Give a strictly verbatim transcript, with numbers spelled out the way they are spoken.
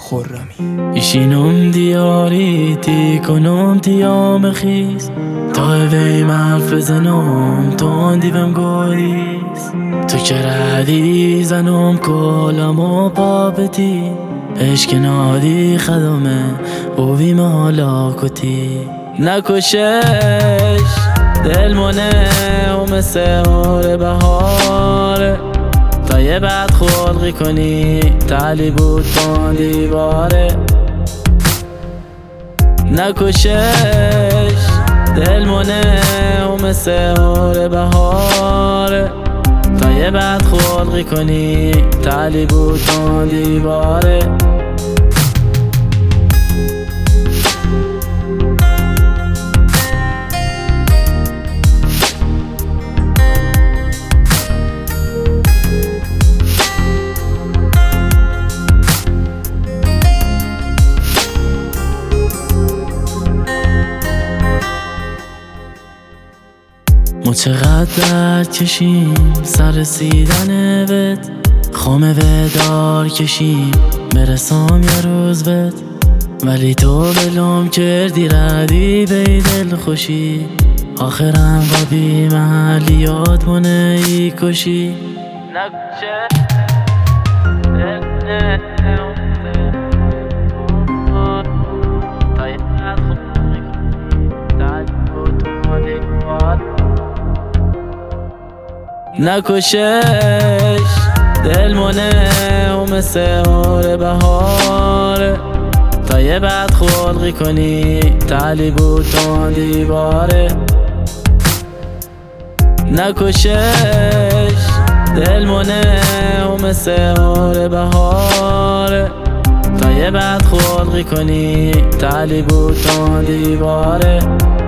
خرمی. ایشینم دیاری تی کنم تیام خیز تا ویم حرف بزنم تو دیوم گویز تو که ردی زنم کلم و پاپتی عشق نادی خدمه بویم حالا کتی نکشش دل منه و مثل حال بهاره تا یه بد خلقی کنی تعلی بود پان دیواره نکشش دل منه و مثل حال بهاره تا یه بد خلقی کنی تعلی بود پان دیواره ما چقدر درد کشیم سر رسیدن بهت خامه ودار کشیم برسام یه روز بهت ولی تو بلوم کردی ردی به دل خوشی آخرم با بی محلیات منه ای کشی نکشه نکشش دل منه و مثل حال بهاره تا یه بد خلقی کنی تعلی بود تان دیواره نکشش دل منه و مثل حال بهاره تا یه بد خلقی کنی تعلی بود تان دیواره